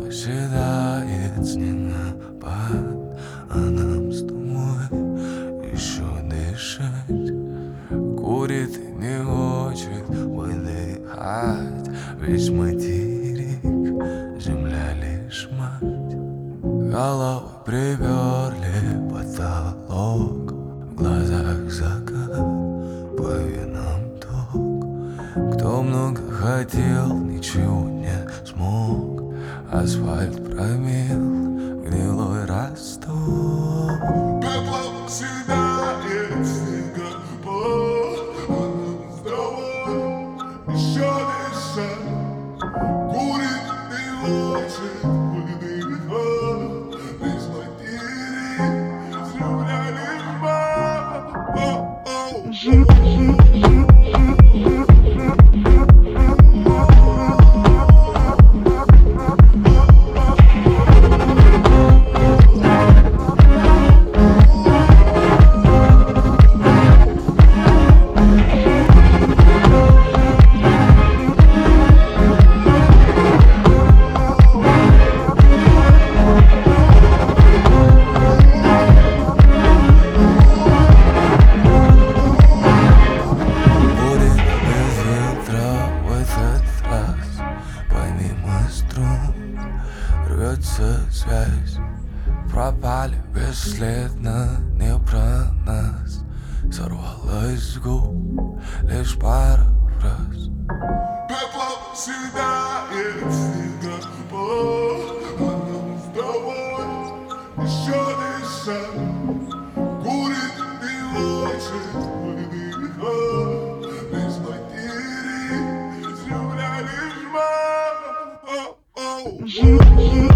оседает снегопад, а нам с тобой еще дышать. Курит и не хочет выдыхать весь материк, земля лишь мать. Голову приперли потолок, в глазах закат, по венам ток. Кто много хотел, ничего не смог. Асфальт промил гнилой росток. Пеплом съедает снегопад, а нам с тобой еще дышать. Курит и хочет выдыхать весь материк, земля лишь рвется связь, пропали бесследно, не про нас. Сорвалась с губ лишь пара фраз. Пеплом съедает снегопад, а нам с тобой еще дышать. Курит и хочет выдыхать весь материк, земля лишь мать.